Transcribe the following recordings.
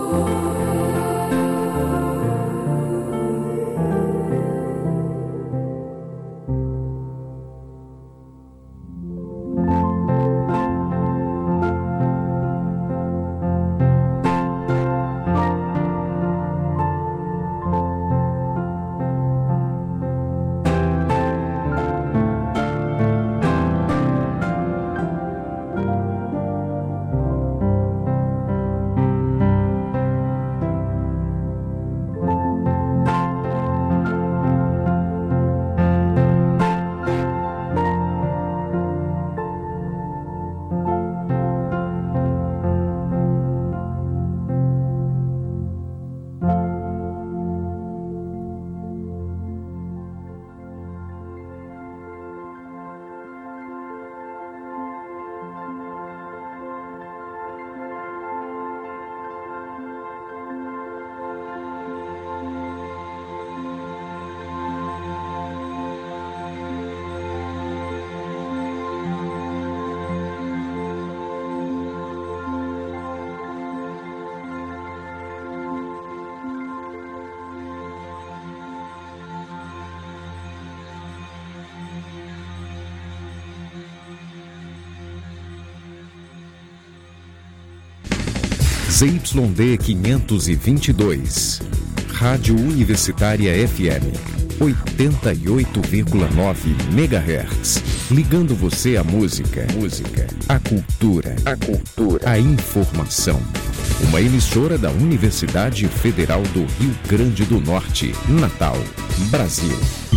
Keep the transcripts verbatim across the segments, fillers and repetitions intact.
Z Y D quinhentos e vinte e dois, Rádio Universitária F M, oitenta e oito vírgula nove megahertz, ligando você à música, música, à cultura, a cultura, à informação. Uma emissora da Universidade Federal do Rio Grande do Norte, Natal, Brasil.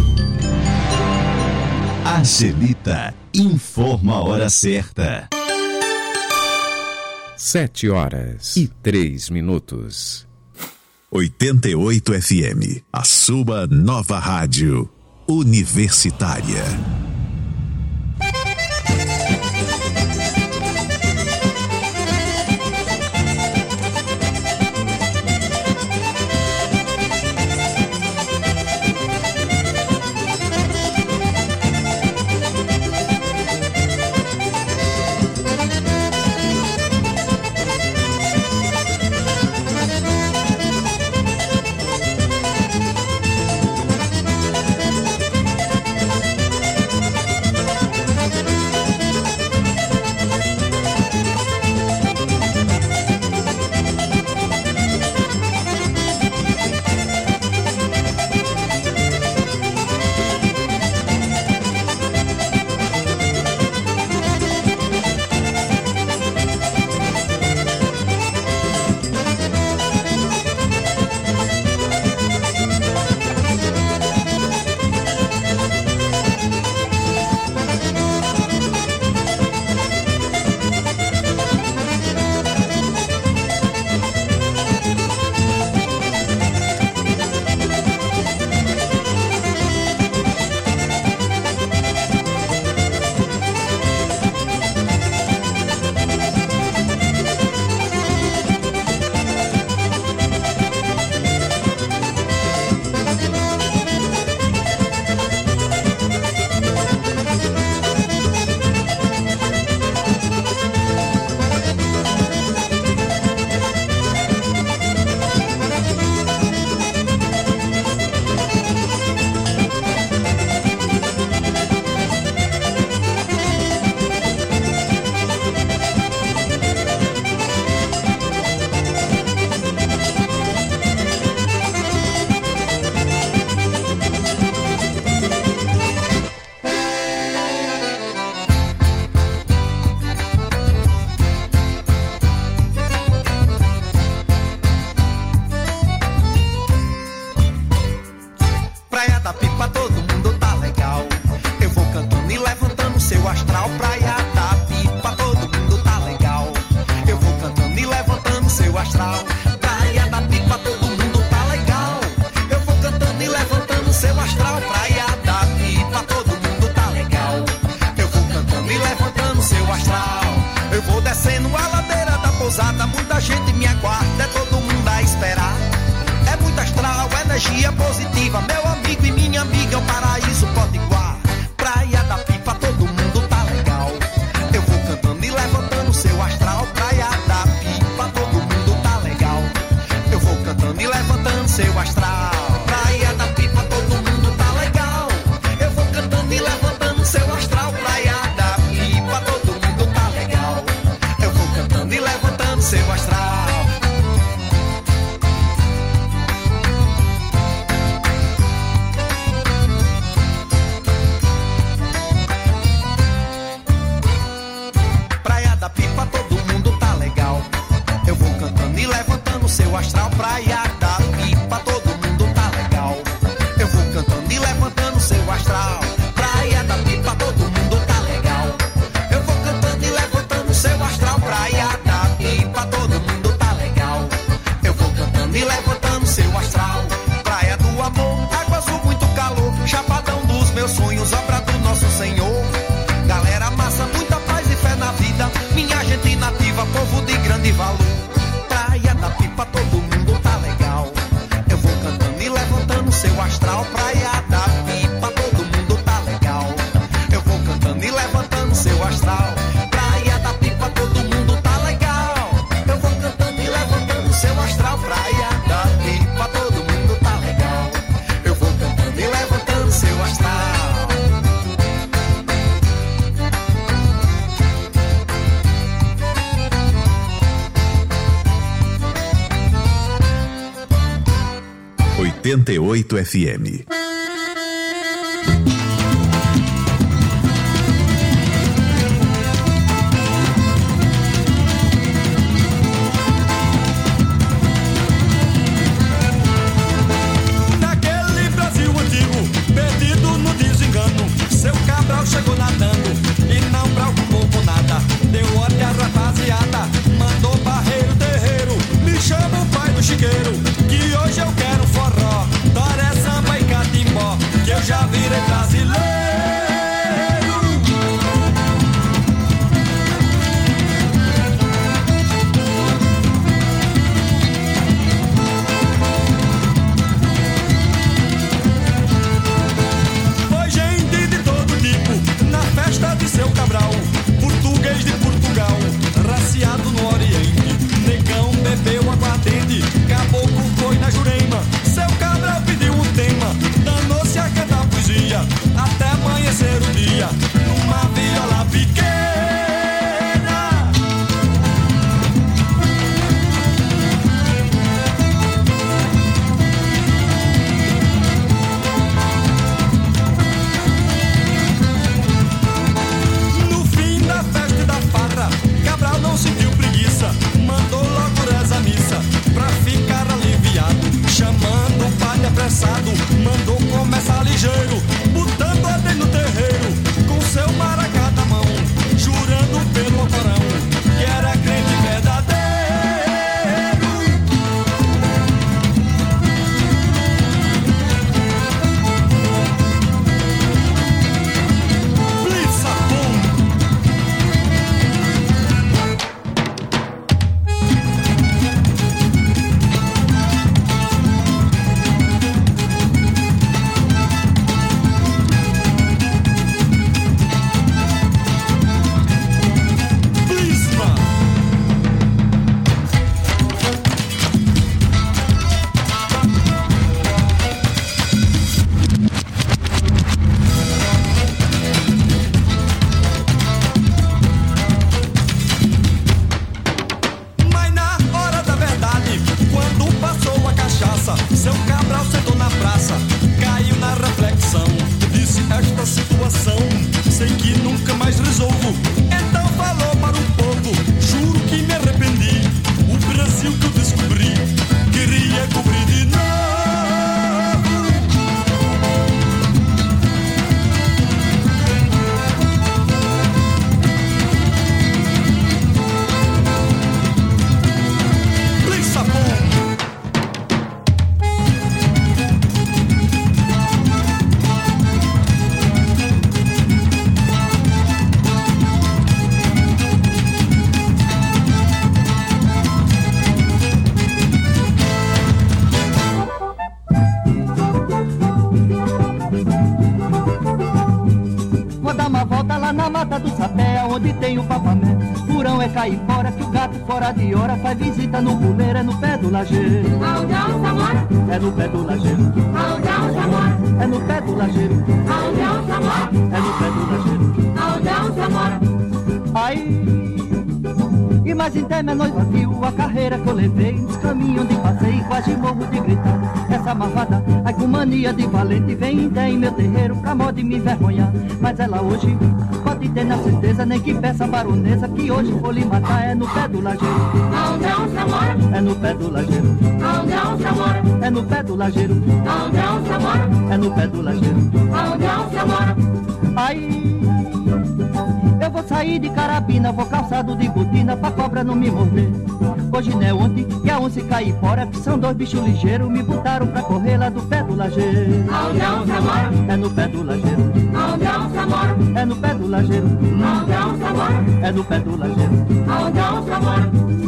Angelita informa a hora certa. Sete horas e três minutos. oitenta e oito F M, a sua nova rádio universitária. seu astral. Praia da Pipa, todo mundo tá legal. Eu vou cantando e levantando seu astral. Praia da Pipa, todo mundo tá legal. Eu vou cantando e levantando seu astral. Praia da Pipa, todo mundo tá legal. Eu vou cantando e levantando seu astral. Praia da Pipa, todo mundo tá legal. Eu vou cantando e levantando seu astral. Praia da Pipa, todo mundo tá legal. Eu vou cantando e levantando seu astral. Praia da Pipa, todo mundo tá legal. Eu vou cantando e levantando seu astral. Praia do amor, água azul, muito calor. Chapadão dos meus sonhos, obra do nosso Senhor. Galera massa, muita paz e fé na vida. Minha gente nativa, povo de grande valor. Praia da Pipa, todo mundo tá legal. Eu vou cantando e levantando seu astral. Praia da Pipa, todo mundo tá legal. Eu vou cantando e levantando seu astral. Praia da Pipa, todo mundo tá legal. Eu vou cantando e levantando seu astral. Praia da Pipa, todo mundo tá legal. Eu vou cantando e levantando seu astral. oitenta e oito F M. Naquele Brasil antigo, perdido no desengano, seu Cabral chegou nadando e não preocupou com nada. Deu ordem à rapaziada, mandou barreiro terreiro. Me chama o pai do chiqueiro, que hoje eu quero forró, toré, samba e catimbó, que eu já virei brasileiro. Foi gente de todo tipo na festa de seu Cabral, português de Portugal, raciado no Oriente. Negão bebeu aguardente, caboclo foi na Jurema. Seu Cabral pediu um tema, danou-se a cantar poesia, até amanhecer o dia, numa viola pequena. No fim da festa e da farra, Cabral não sentiu preguiça, mandou logo rezar a missa, pra ficar aliviado, chamando o padre apressado, mandou começar ligeiro, botando ordem no terreiro, com seu maracá na mão, jurando pelo Alcorão, que era crente verdadeiro. Blitz-a-pum. Blitz-ma. Mas na hora da verdade, quando passou a cachaça, seu Cabral sentou na praça, caiu na reflexão, disse: esta situação, sei que nunca mais resolvo. Então falou para o povo: juro que me arrependi. O Brasil que eu descobri, queria cobrir de novo. Blitz-a-pum. Vou dar uma volta lá na mata do sapé, onde tem o papamé. Furão é caipora que o gato fora de hora faz visita no puleiro, é no pé do lajeiro. Aonde a onça mora? É no pé do lajeiro. Aonde a onça mora? É no pé do lajeiro. Aonde a onça mora? É no pé do lajeiro. Aonde a onça mora? Aí, e mais em terra noiva viu a carreira que eu levei nos caminhos onde passei, quase morro de gritar. Essa malvada, ai com mania de valente, vem até em meu terreiro pra modo de me envergonhar. Mas ela hoje pode ter na certeza, nem que peça a baronesa, que hoje vou lhe matar. É no pé do lajeiro. Aonde a onça mora? É no pé do lajeiro. Aonde a onça mora? É no pé do lajeiro. Aonde a onça mora? É no pé do lajeiro. Aonde a onça mora? Aí, eu vou sair de carabina, vou calçado de botina pra cobra não me morder. Hoje não é ontem que a onça cai fora, que são dois bichos ligeiros, me botaram pra correr lá do pé do lajeiro. Aonde a onça mora? É no pé do lajeiro. Aonde a onça mora? É no pé do lajeiro. Aonde a onça mora? É no pé do lajeiro. Aonde a onça mora?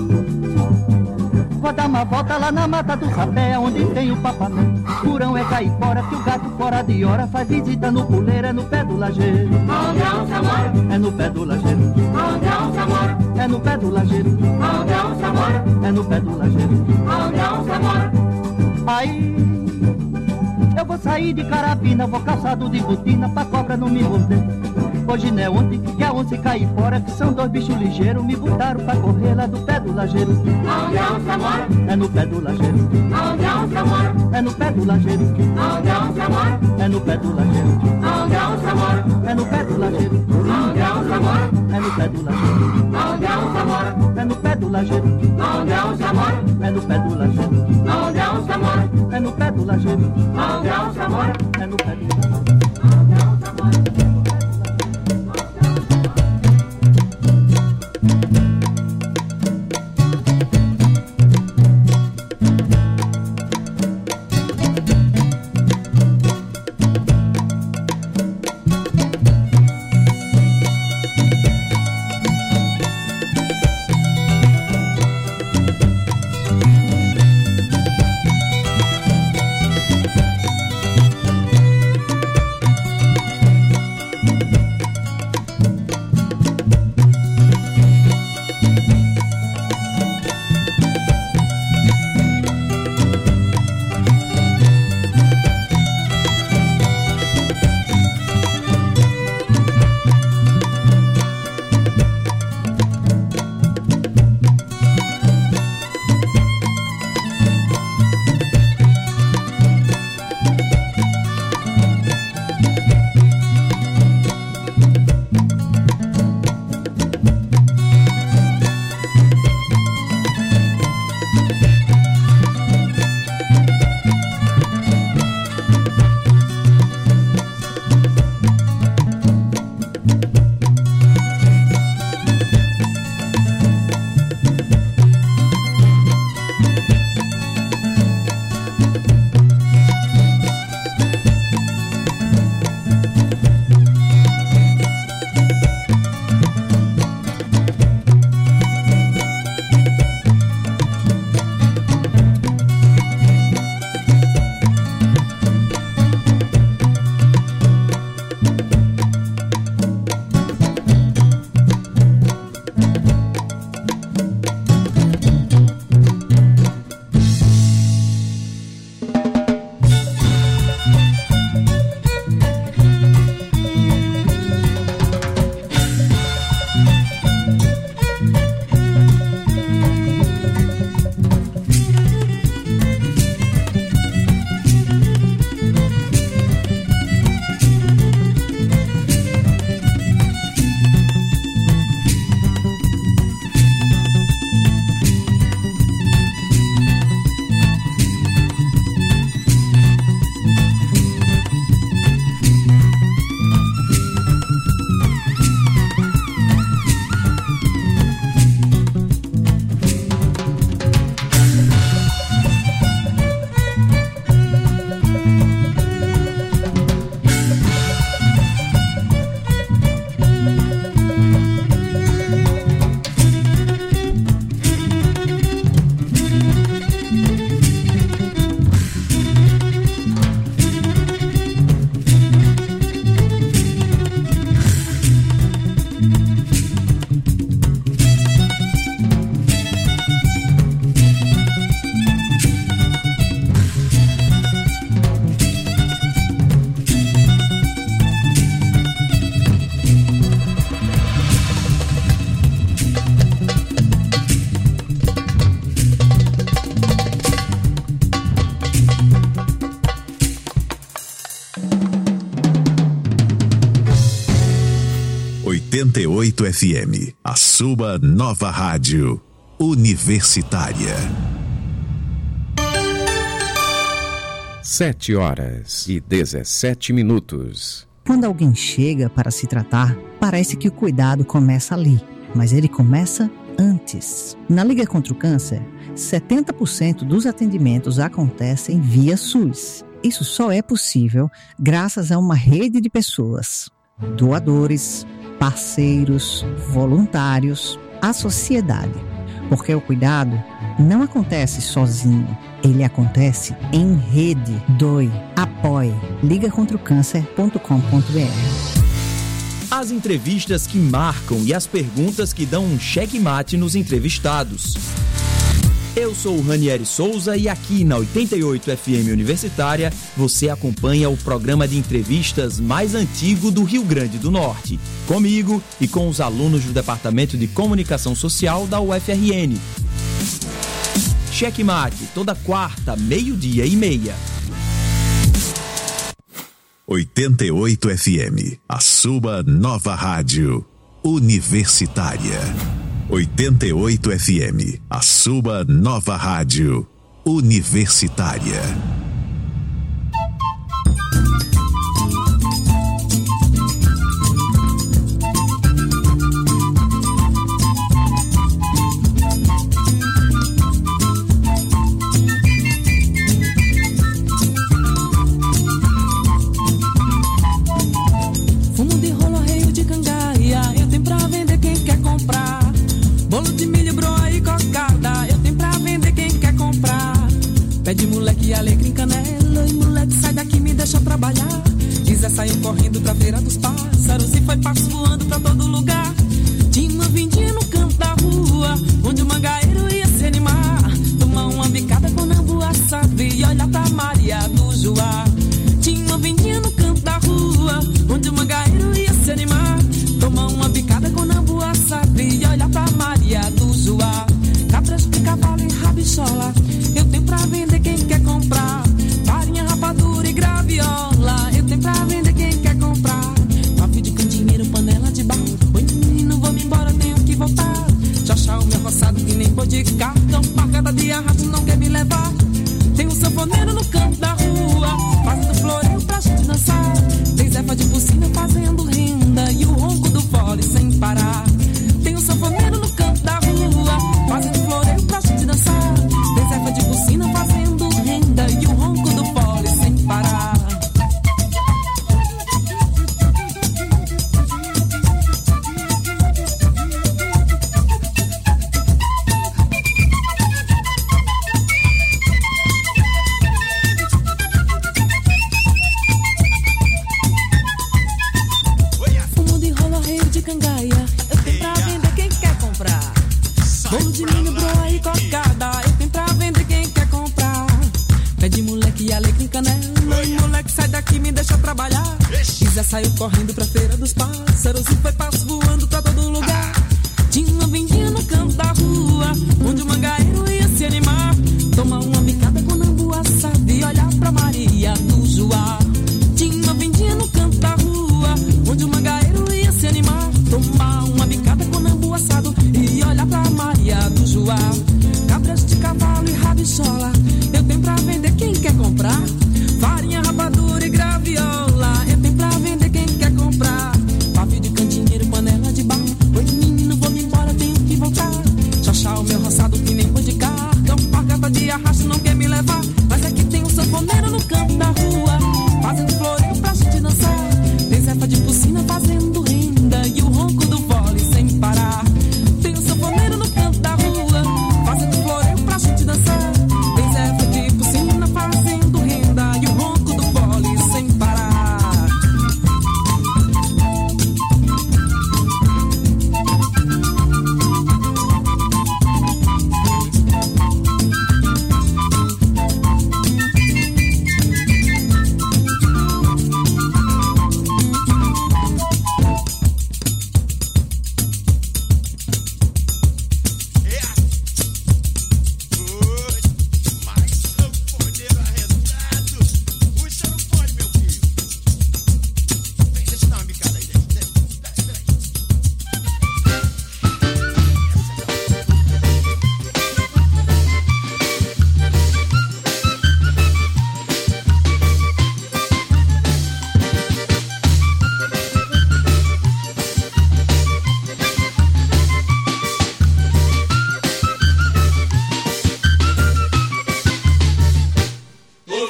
Vou dar uma volta lá na mata do sapé, onde tem o papamé. Curão é caipora, que o gato fora de hora faz visita no puleiro, é no pé do lajeiro. Aonde a onça mora? É no pé do lajeiro. Aonde a onça mora? É no pé do lajeiro. Aonde a onça mora? É no pé do lajeiro. Aonde a onça mora? Aí, eu vou sair de carabina, vou calçado de botina pra cobra não me morder. Hoje não é ontem que a onça cai fora, que são dois bichos ligeiros, me botaram pra correr lá do pé do lajeiro. Aonde a onça mora? É no pé do lajeiro. Aonde a onça mora? É no pé do lajeiro. Aonde a onça mora? É no pé do lajeiro. Aonde a onça mora? É no pé do lajeiro. Aonde a onça mora? É no pé do lajeiro. Aonde a onça mora? É no pé do lajeiro. Aonde a onça mora? É no pé do lajeiro. Aonde a onça mora? É no pé do lajeiro. Aonde a onça mora? É no pé do lajeiro. Aonde a onça mora? oitenta e oito F M, a sua nova rádio universitária. Sete horas e dezessete minutos. Quando alguém chega para se tratar, parece que o cuidado começa ali, mas ele começa antes. Na Liga contra o Câncer, setenta por cento dos atendimentos acontecem via SUS. Isso só é possível graças a uma rede de pessoas, doadores, parceiros, voluntários, a sociedade. Porque o cuidado não acontece sozinho, ele acontece em rede. Doe, apoie, liga contra o câncer ponto com ponto b r. As entrevistas que marcam e as perguntas que dão um checkmate nos entrevistados. Eu sou o Ranieri Souza e aqui na oitenta e oito F M Universitária você acompanha o programa de entrevistas mais antigo do Rio Grande do Norte, comigo e com os alunos do Departamento de Comunicação Social da U F R N. Checkmate, toda quarta, meio-dia e meia. oitenta e oito F M, a sua nova rádio universitária. oitenta e oito F M, a sua nova rádio universitária. Fumo de rolo, arreio de cangaia, eu tenho pra vender quem quer comprar. Bolo de milho, broa e cocada, eu tenho pra vender quem quer comprar. Pé de moleque, alecrim, canela, e moleque sai daqui, me deixa trabalhar. Isa saiu correndo pra feira dos pássaros e foi passo voando pra todo lugar. Tinha uma vindinha no canto da rua, onde o mangaeiro ia se animar. Tomar uma bicada com nambu assado e olhar pra Maria do Joá. Tinha uma vindinha no canto da rua, onde o mangaeiro ia se animar. Tomar uma bicada com nambu assado e olhar pra Maria do Joá. Cabras de cavalo e rabichola, eu tenho pra vender quem quer comprar. Farinha, rapadura e graviola, eu tenho pra vender quem quer comprar. Papo de candeeiro, panela de barro. Oi menino, vou-me embora, tenho que voltar. Já chá o meu roçado que nem pôr de cartão. Marcada de arrasto, não quer me levar. Tem um sanfoneiro no canto da rua, fazendo floreio pra gente dançar. Tem Zefa de Bucina fazendo renda e o ronco do fole sem parar. Tem um sanfoneiro no canto da rua, fazendo floreio pra gente dançar. Tem Zefa de Bucina fazendo renda e o ronco do fole sem parar. Fumo de rolo, arreio de cangaia, eu tenho pra vender quem quer comprar. Bolo de milho, broa e cocada, eu tenho pra vender quem quer comprar. Pé de moleque, alecrim, canela, e moleque sai daqui, me deixa trabalhar. Isa saiu correndo pra feira dos pássaros e foi passo voando pra todo lugar. Tinha uma vindinha no canto da rua, onde o mangaeiro ia se animar. Tomar uma bicada com nambu assado e olhar pra Maria do Joá. Tinha uma vindinha no canto da rua, onde o mangaeiro ia se animar. Tomar uma bicada com nambu assado e olhar pra Maria do Joá. Cabras de cavalo e rabichola, eu tenho pra vender quem quer comprar. Farinha, rapadura e graviola, eu tenho pra vender quem quer comprar. Pavio de candeeiro, panela de barro. Oi menino, vou-me embora, tenho que voltar. Já chá o meu roçado que nem pôr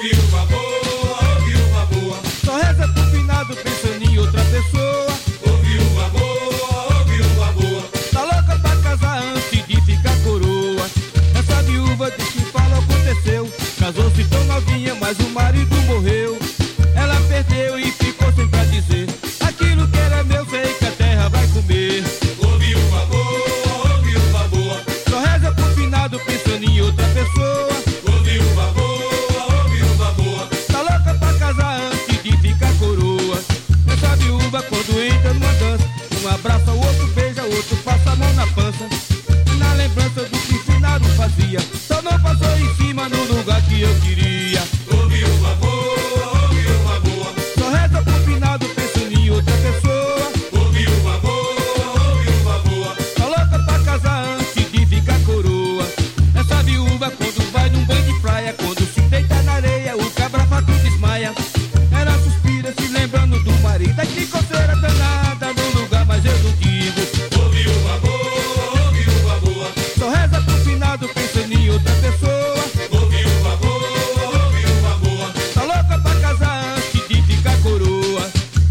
viúva boa, ô viúva boa. Só reza pro finado pensando em outra pessoa. Ô viúva boa, ô viúva boa. Tá louca pra casar antes de ficar coroa. Essa viúva diz que fala aconteceu. Casou-se tão novinha, mas o marido morreu. Ela perdeu e ficou sem pra dizer. Aquilo que era meu, sei que a terra vai comer. Ô viúva boa, ô viúva boa. Só reza pro finado pensando em outra pessoa. Ô viúva boa, ô viúva boa. Tá louca pra casar antes de ficar coroa. Essa viúva quando entra numa dança, um abraça, o outro beija, o outro passa a mão na pança. E na lembrança do que finado fazia, só não passou em cima no lugar que eu queria. Ô viúva boa, ô viúva boa. Só reza pro finado pensando em outra pessoa. Ô viúva boa, ô viúva boa. Tá louca pra casar antes de ficar coroa. Essa viúva quando vai num banho de praia, quando se deita na areia, o cabra fato desmaia. Ela suspira se lembrando do marido. Ai que coceira danada no lugar, mas eu não digo. Ô viúva boa, ô viúva boa. Só reza pro finado pensando em outra pessoa. Ô viúva boa, ô viúva boa. Tá louca pra casar antes de ficar coroa.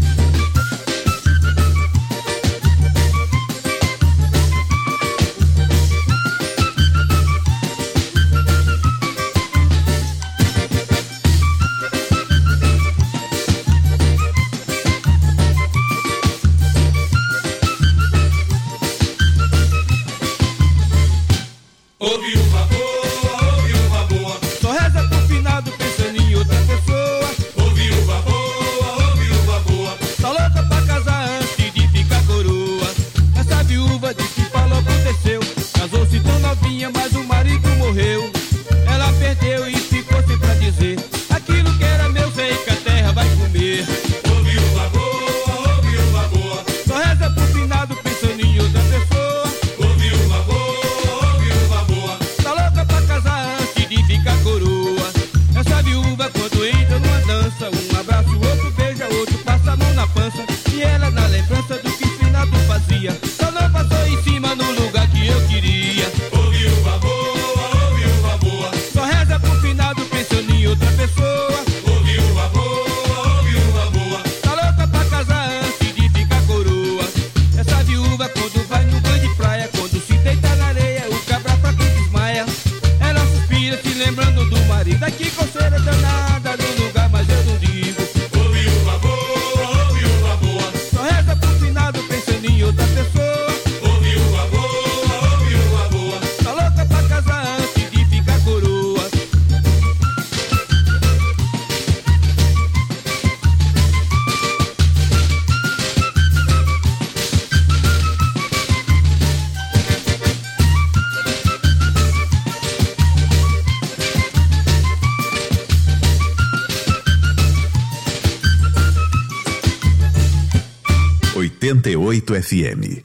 Ô viúva boa, ô viúva boa. Só reza pro finado pensando em outra pessoa. Ô viúva boa, ô viúva boa. Tá louca pra casar antes de ficar coroa. Essa viúva diz que falou aconteceu. Casou-se tão novinha, mas o marido morreu. Ela perdeu e ficou sem pra dizer. Aquilo que era meu, sei que a terra vai comer. Ô viúva boa, ô viúva boa. Só reza pro finado pensando em outra pessoa. Ô viúva boa, ô viúva boa. Tá louca pra casar antes de ficar coroa. Essa viúva quando entra numa dança, um abraço, outro beija, outro passa a mão na pança. E ela na lembrança do que finado fazia, só não passou em cima no lugar que eu queria. Ô viúva boa, ô viúva boa. Só reza pro finado pensando em outra pessoa. Ô viúva boa, ô viúva boa. Tá louca pra casar antes de ficar coroa. Essa viúva quando vai no banho de praia, quando se deita na areia, o cabra fraco desmaia. Ela suspira se lembrando do marido. Ai que coceira danada no lugar, mas eu não digo. Ô viúva boa, ô viúva boa. Só reza pro finado pensando em outra pessoa. Ô viúva boa, ô viúva boa. Tá louca pra casar antes de ficar coroa. oitenta e oito F M.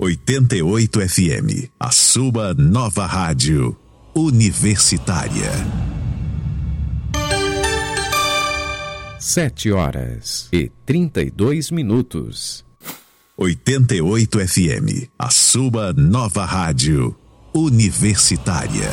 oitenta e oito F M, a sua nova rádio universitária. Sete horas e trinta e dois minutos. oitenta e oito F M, a sua nova rádio universitária.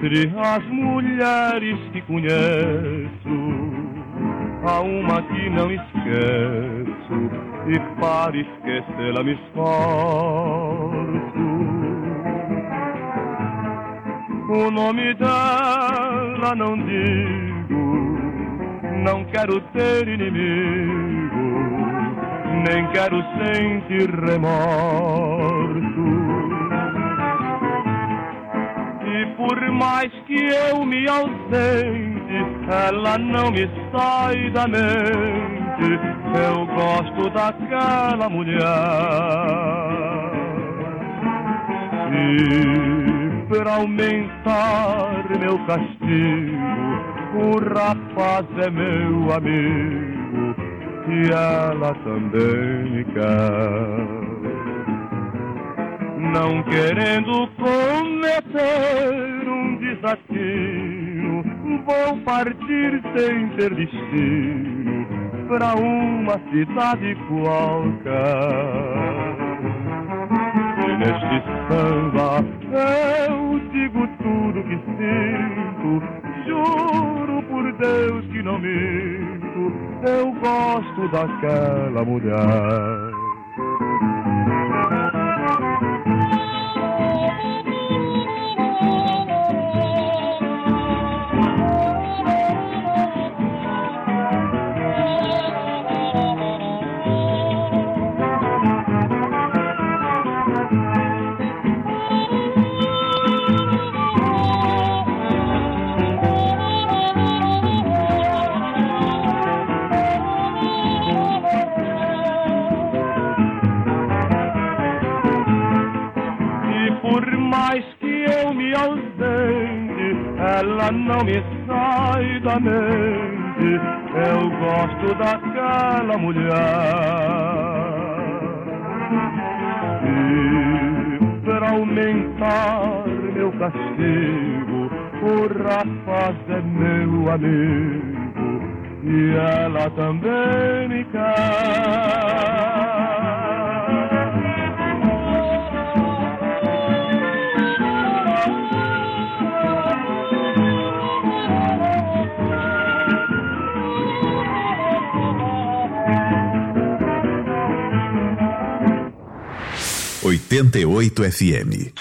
Entre as mulheres que conheço, há uma que não esqueço, e para esquecê-la me esforço. O nome dela não digo, não quero ter inimigo, nem quero sentir remorso. E por mais que eu me ausente, ela não me sai da mente. Eu gosto daquela mulher. E pra aumentar meu castigo, o rapaz é meu amigo e ela também me quer. Não querendo cometer um desatino, vou partir sem ter destino pra uma cidade qualquer. E neste samba eu digo tudo que sinto, juro por Deus que não minto, eu gosto daquela mulher. Ela não me sai da mente, eu gosto daquela mulher. E para aumentar meu castigo, o rapaz é meu amigo e ela também me quer. oitenta e oito F M.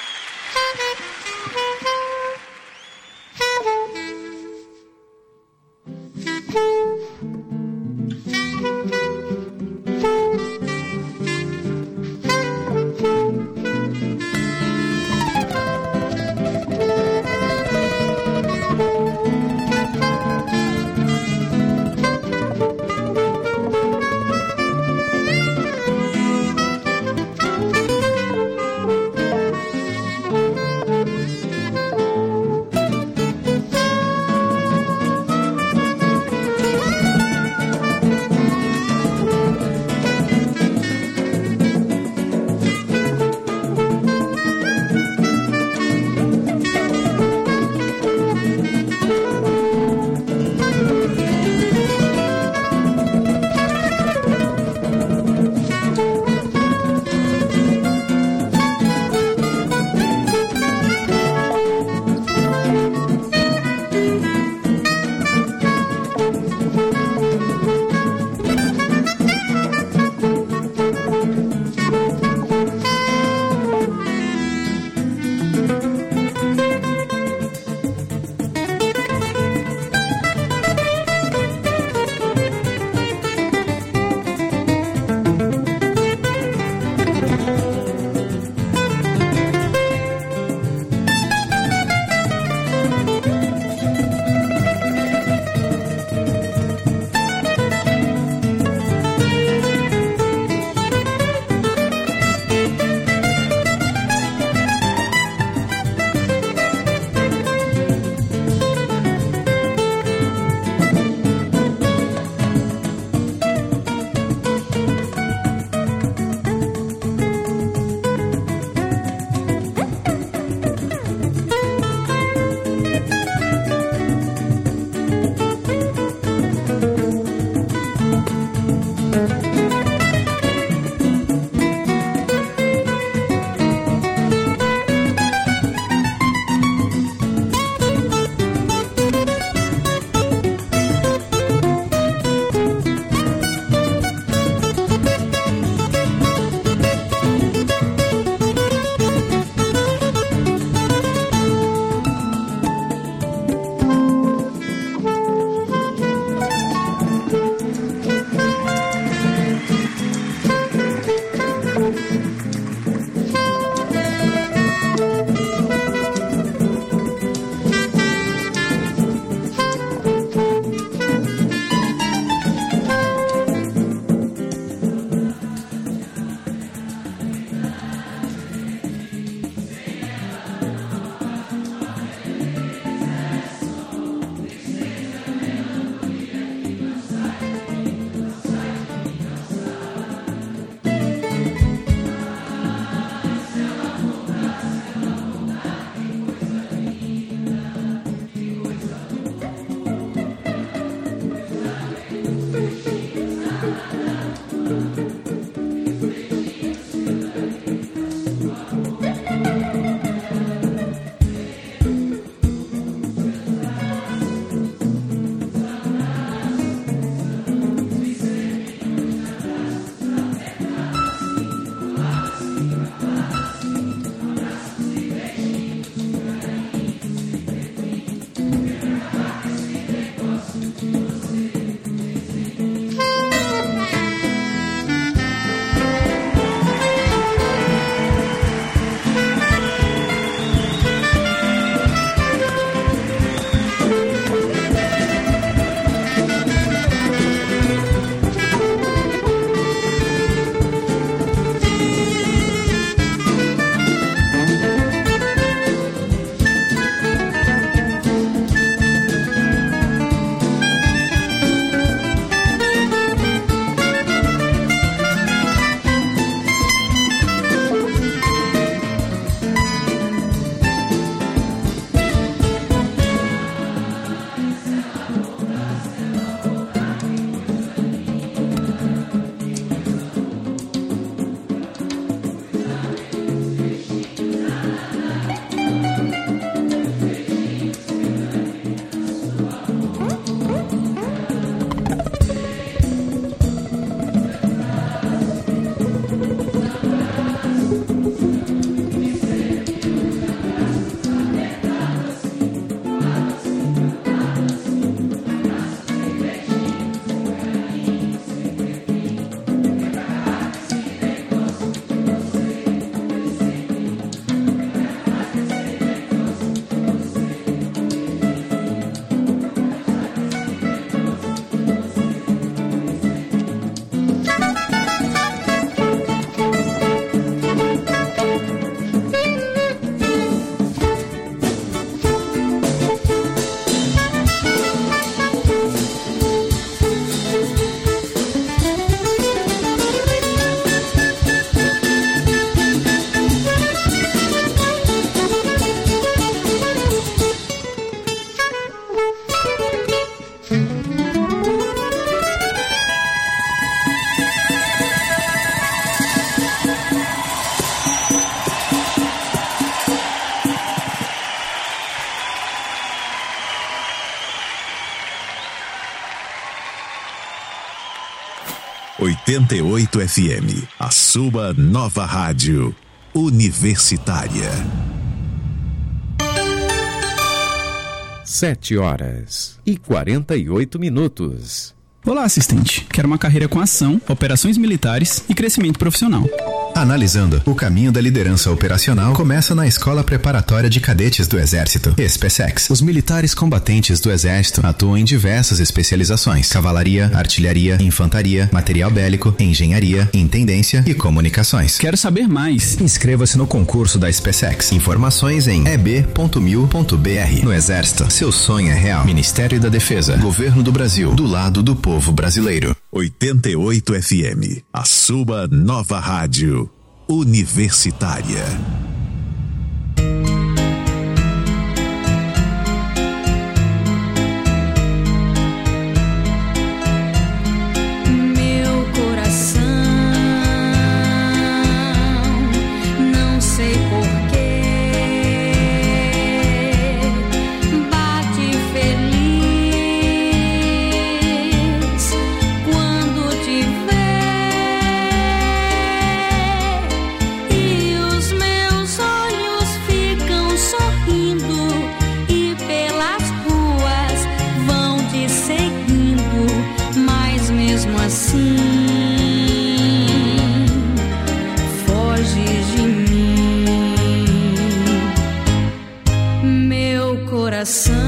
oitenta e oito F M, a sua nova rádio universitária. Sete horas e quarenta e oito minutos. Olá, assistente. Quero uma carreira com ação, operações militares e crescimento profissional. Analisando, o caminho da liderança operacional começa na Escola Preparatória de Cadetes do Exército, SpaceX. Os militares combatentes do Exército atuam em diversas especializações: cavalaria, artilharia, infantaria, material bélico, engenharia, intendência e comunicações. Quero saber mais. Inscreva-se no concurso da SpaceX. Informações em e b ponto mil ponto b r. No Exército, seu sonho é real. Ministério da Defesa, Governo do Brasil, do lado do povo brasileiro. oitenta e oito F M, a sua nova rádio universitária. Meu coração, não sei porquê, bate feliz quando te vê, e os meus olhos ficam sorrindo e pelas ruas vão te seguindo, mas mesmo assim foges de mim, meu coração.